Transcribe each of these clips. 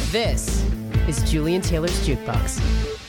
This is Julian Taylor's Jukebox.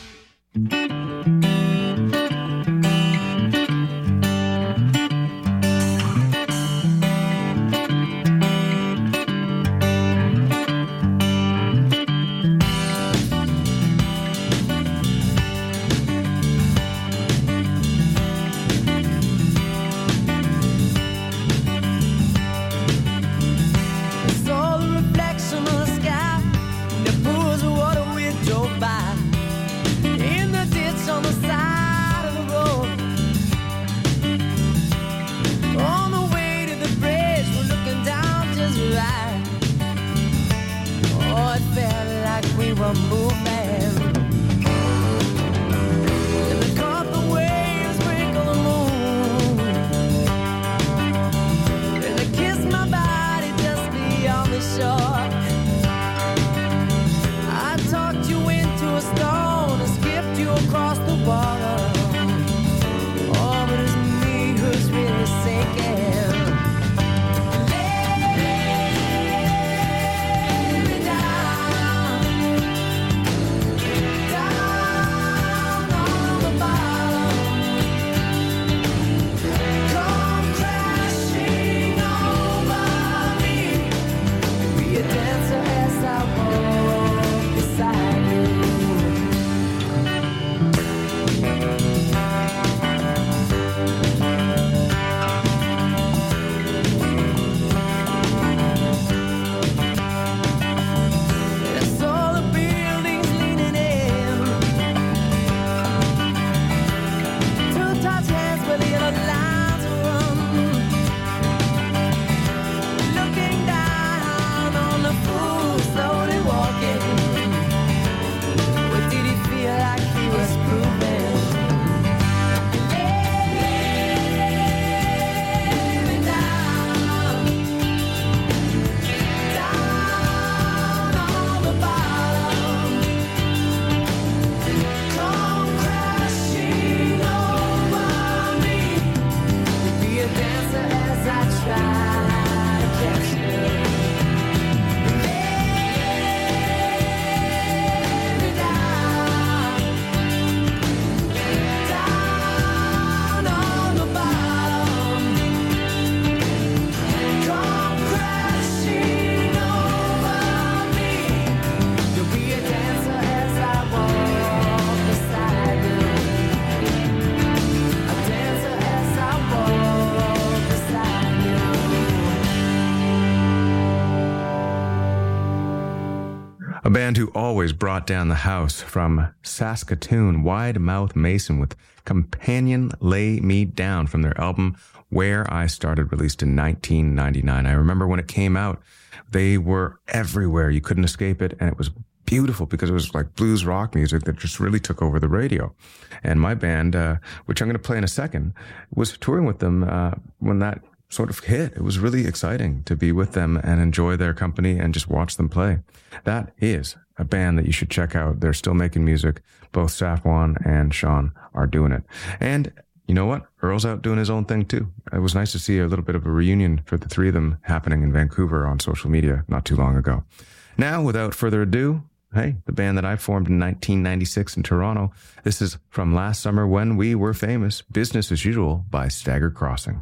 A band who always brought down the house, from Saskatoon, Wide Mouth Mason with Companion Lay Me Down from their album Where I Started, released in 1999. I remember when it came out, they were everywhere. You couldn't escape it, and it was beautiful because it was like blues rock music that just really took over the radio. And my band, which I'm going to play in a second, was touring with them when that sort of hit. It was really exciting to be with them and enjoy their company and just watch them play. That is a band that you should check out. They're still making music. Both Safwan and Sean are doing it. And you know what? Earl's out doing his own thing too. It was nice to see a little bit of a reunion for the three of them happening in Vancouver on social media not too long ago. Now, without further ado, hey, the band that I formed in 1996 in Toronto. This is from last summer when we were famous, Business as Usual by Staggered Crossing.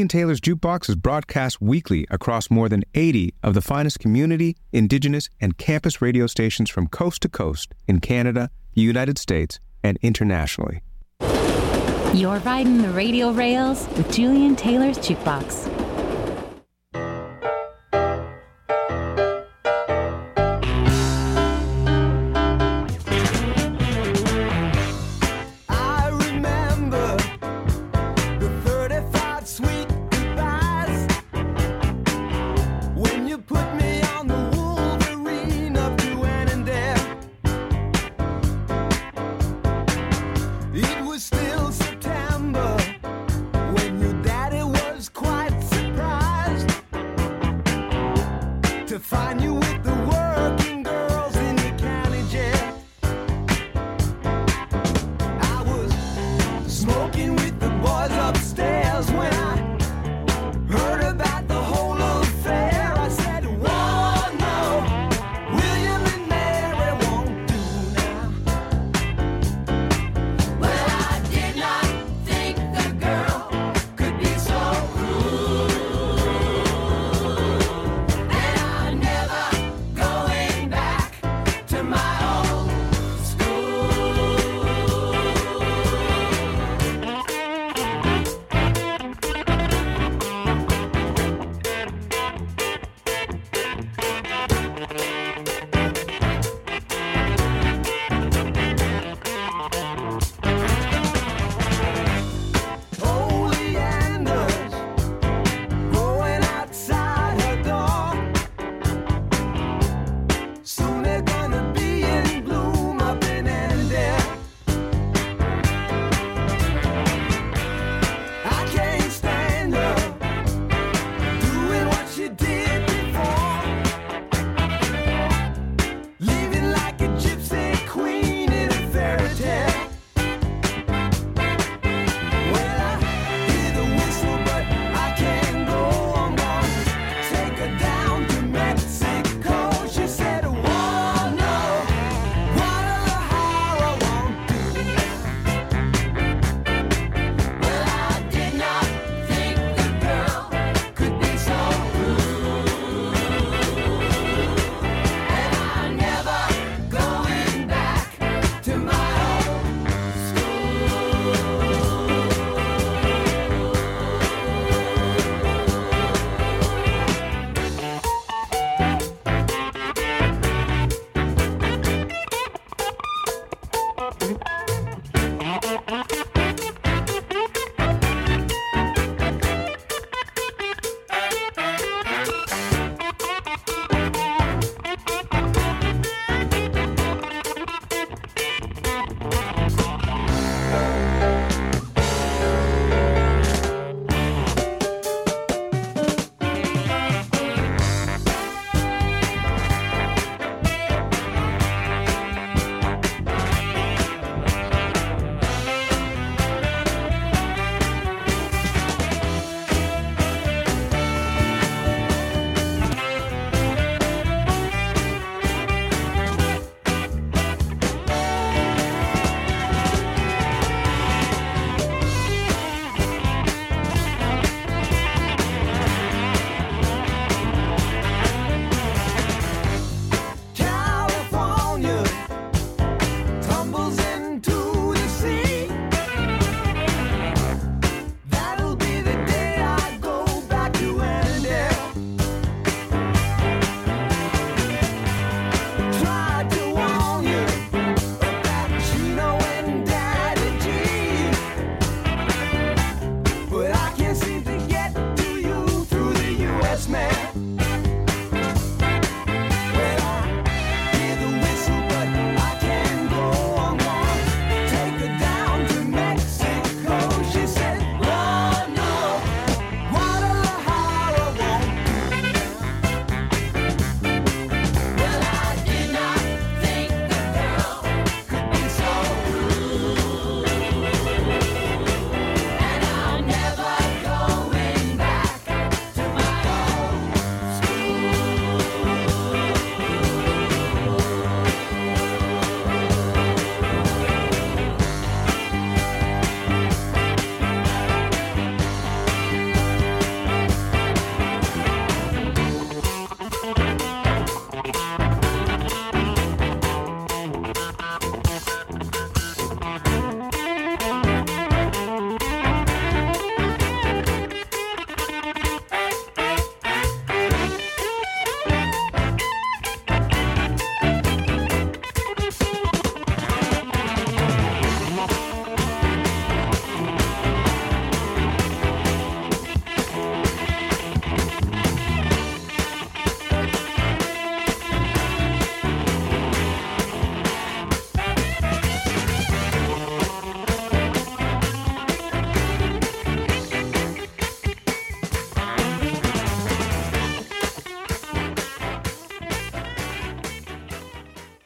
Julian Taylor's Jukebox is broadcast weekly across more than 80 of the finest community, indigenous, and campus radio stations from coast to coast in Canada, the United States, and internationally. You're riding the radio rails with Julian Taylor's Jukebox.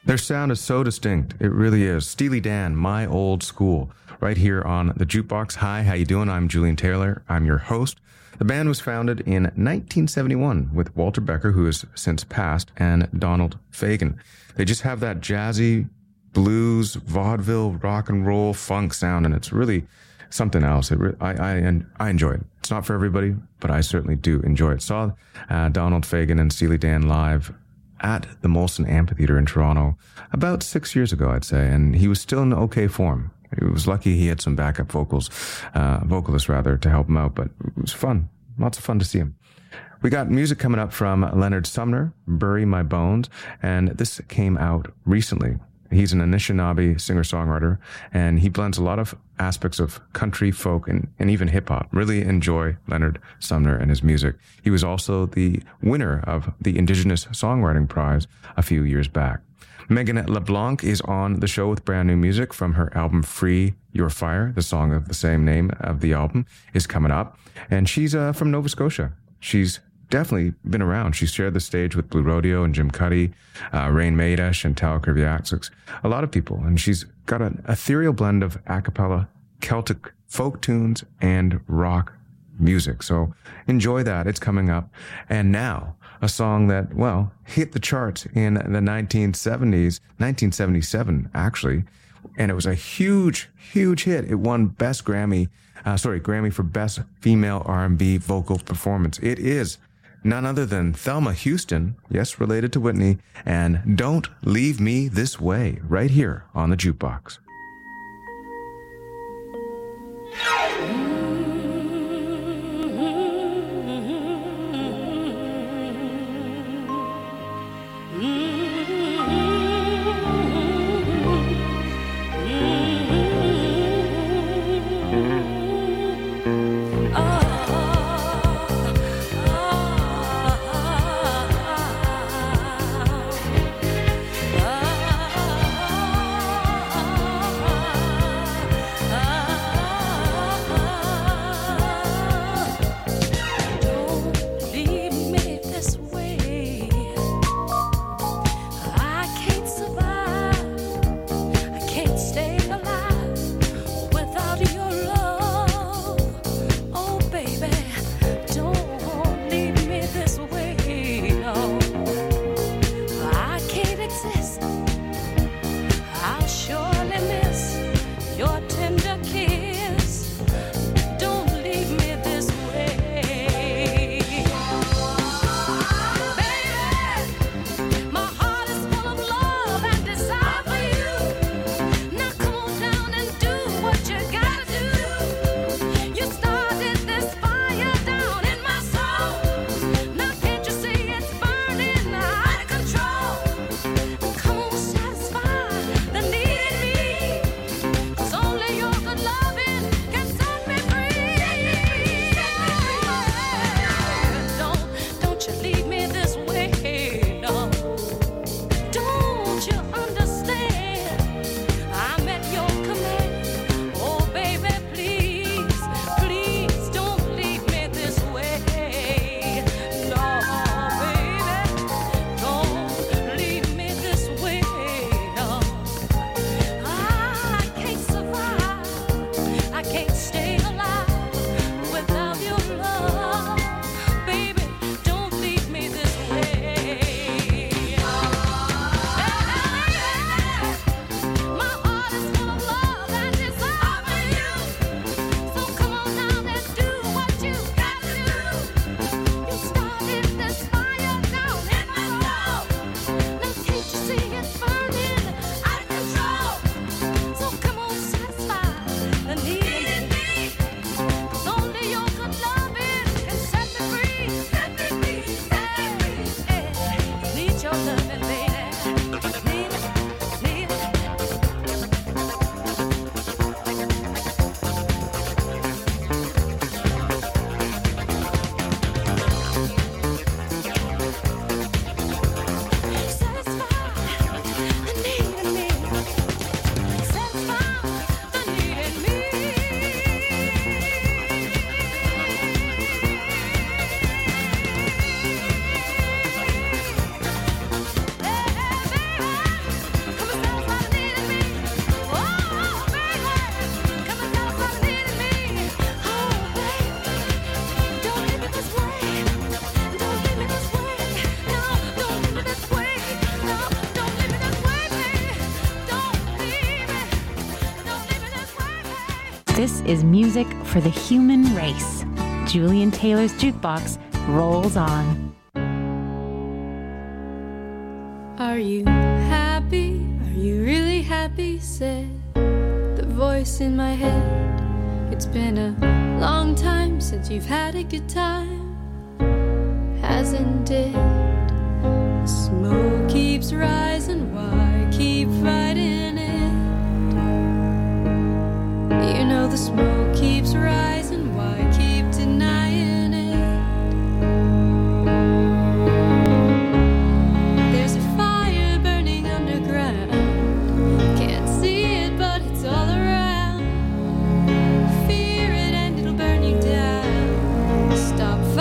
Their sound is so distinct. It really is. Steely Dan, My Old School, right here on the Jukebox. Hi, how you doing? I'm Julian Taylor. I'm your host. The band was founded in 1971 with Walter Becker, who has since passed, and Donald Fagen. They just have that jazzy blues, vaudeville, rock and roll, funk sound, and it's really something else. I enjoy it. It's not for everybody, but I certainly do enjoy it. Saw Donald Fagen and Steely Dan live at the Molson Amphitheater in Toronto about 6 years ago, I'd say, and he was still in okay form. He was lucky he had some backup vocalists to help him out, but it was fun. Lots of fun to see him. We got music coming up from Leonard Sumner, Bury My Bones, and this came out recently. He's an Anishinaabe singer-songwriter, and he blends a lot of aspects of country, folk, and even hip-hop. Really enjoy Leonard Sumner and his music. He was also the winner of the Indigenous Songwriting Prize a few years back. Megan LeBlanc is on the show with brand new music from her album Free Your Fire. The song of the same name of the album is coming up, and she's from Nova Scotia. She's definitely been around. She shared the stage with Blue Rodeo and Jim Cuddy, Rain Maida, Chantal Kerviaksix, a lot of people. And she's got an ethereal blend of a cappella, Celtic folk tunes, and rock music. So enjoy that. It's coming up. And now, a song that, well, hit the charts in the 1970s, 1977, actually. And it was a huge, huge hit. It won Grammy for Best Female R&B Vocal Performance. It is none other than Thelma Houston, yes, related to Whitney, and Don't Leave Me This Way, right here on the Jukebox. This is music for the human race. Julian Taylor's Jukebox rolls on. Are you happy? Are you really happy? Said the voice in my head. It's been a long time since you've had a good time, hasn't it? Smoke keeps rising, why keep fighting it? You know the smoke keeps rising, why keep denying it? There's a fire burning underground, can't see it but it's all around. Fear it and it'll burn you down. Stop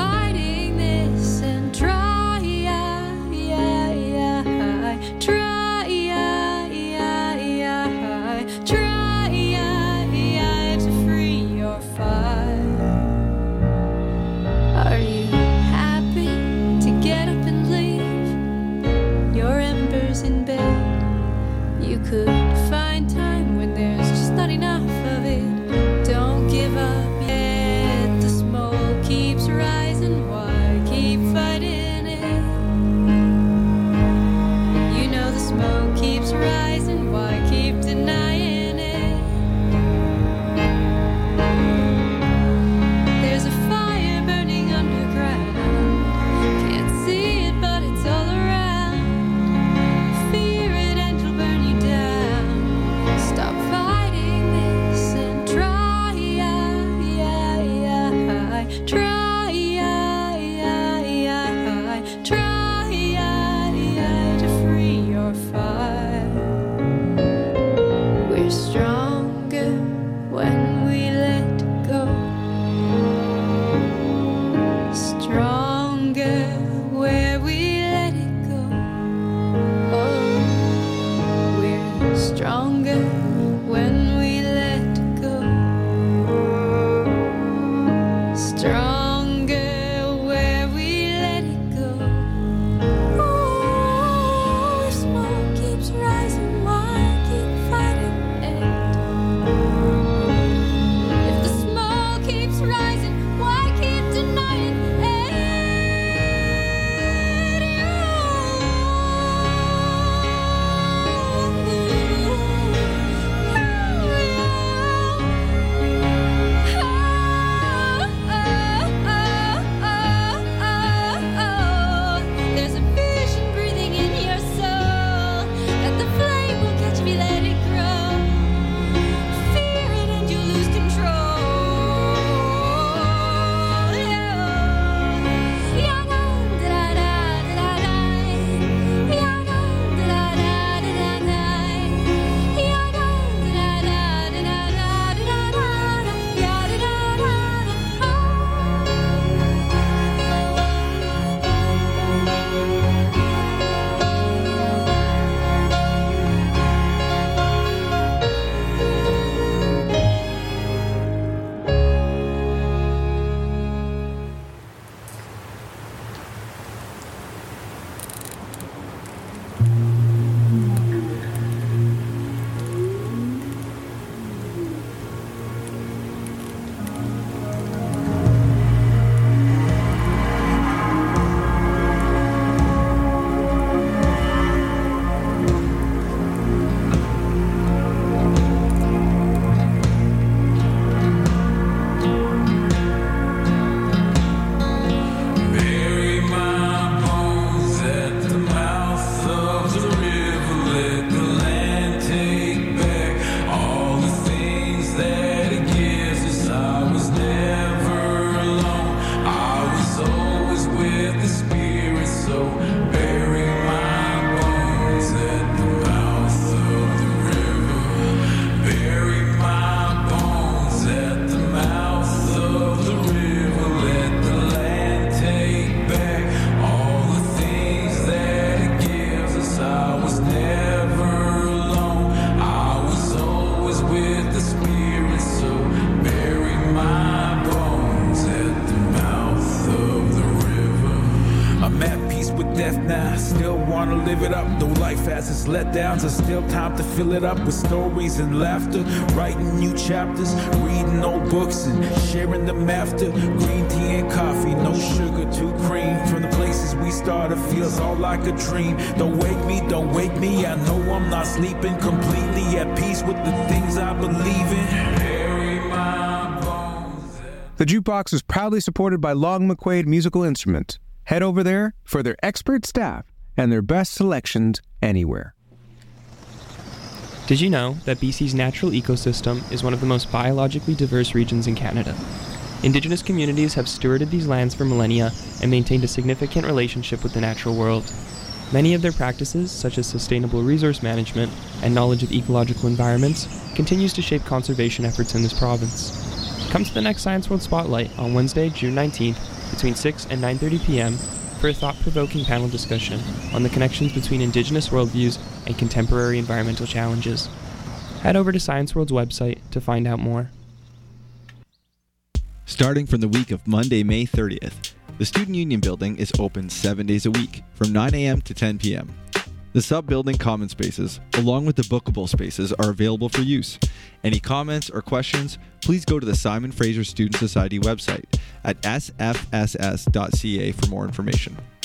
death now. Still wanna live it up, though life has its letdowns. There's still time to fill it up with stories and laughter. Writing new chapters, reading old books and sharing them after. Green tea and coffee, no sugar, too cream. From the places we started, feels all like a dream. Don't wake me, I know I'm not sleeping. Completely at peace with the things I believe in. Bury my bones. The Jukebox is proudly supported by Long McQuaid Musical Instruments. Head over there for their expert staff and their best selections anywhere. Did you know that BC's natural ecosystem is one of the most biologically diverse regions in Canada? Indigenous communities have stewarded these lands for millennia and maintained a significant relationship with the natural world. Many of their practices, such as sustainable resource management and knowledge of ecological environments, continues to shape conservation efforts in this province. Come to the next Science World Spotlight on Wednesday, June 19th, between 6 and 9:30 p.m. for a thought-provoking panel discussion on the connections between Indigenous worldviews and contemporary environmental challenges. Head over to Science World's website to find out more. Starting from the week of Monday, May 30th, the Student Union Building is open 7 days a week, from 9 a.m. to 10 p.m. The sub-building common spaces, along with the bookable spaces, are available for use. Any comments or questions, please go to the Simon Fraser Student Society website at sfss.ca for more information.